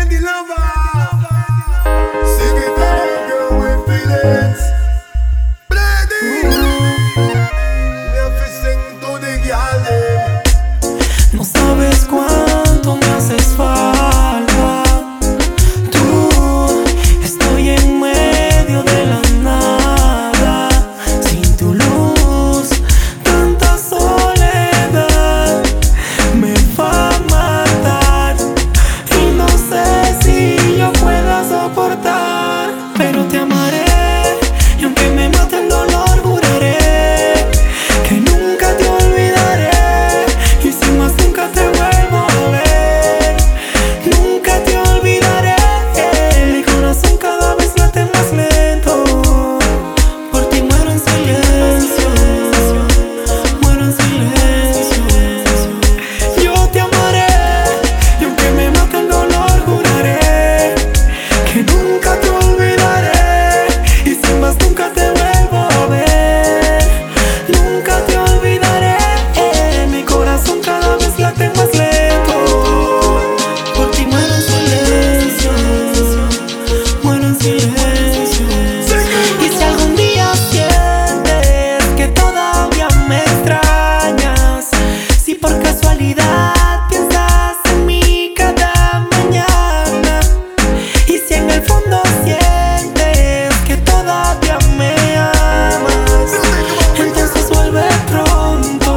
Eddie Lover. Sing it to the girl with feelings. Bloody. Love to sing to the girl them. No sabes cuánto me haces falta. Tú, estoy en medio de la nada, sin tu luz, tanta soledad me va a matar. Y no sé si yo pueda soportar, pero te amaré. Y aunque me mate el dolor, juraré que nunca te olvidaré. Y si más nunca te vuelvo a ver, nunca te olvidaré. Mi corazón cada vez late más lento. Por ti muero en silencio, muero en silencio. Yo te amaré, y aunque me mate el dolor, juraré que nunca te olvidaré. Y si más nunca te vuelvo a ver, nunca te olvidaré. Mi corazón cada vez late más lento. Por ti muero en silencio, muero en silencio. Y si algún día sientes que todavía me extrañas, si por casualidad piensas en mí cada mañana, y si en el fondo sientes que todavía me amas, entonces vuelve pronto.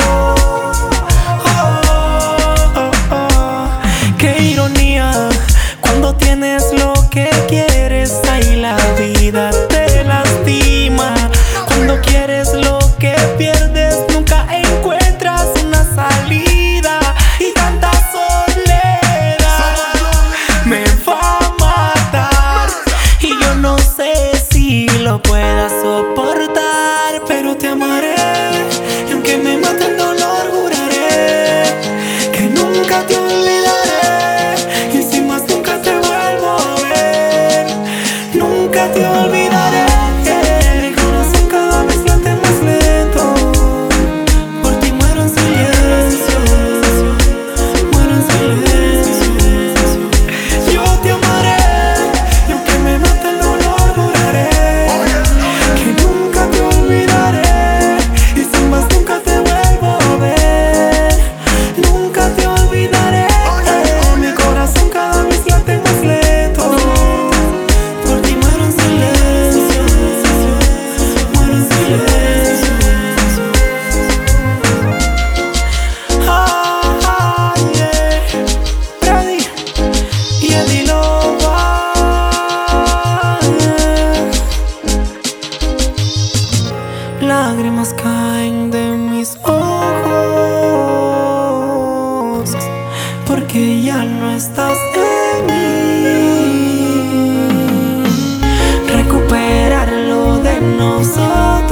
Qué ironía, cuando tienes lo que quieres, ahí la vida te lastima. Cuando quieres lo que pierdes, nunca encuentras una salida. Y tanta soledad me va a matar. Y yo no sé si lo pueda soportar, pero te amaré. Y aunque me mate el dolor, juraré que nunca te olvidaré. Y si más nunca te vuelvo a ver, nunca te olvidaré. Mi corazón cada vez late más lento. Por ti muero en silencio, muero en silencio. Yo te amaré, y aunque me mate el dolor, juraré que nunca te olvidaré. Y si más nunca te vuelvo a ver, nunca te olvidaré. Mi corazón cada vez late más lento. Por ti muero en silencio, muero en silencio. Yeah. Brady y Eddie Lover. Lágrimas caen de mis ojos, porque ya no estás en mí. Recuperar lo de nosotros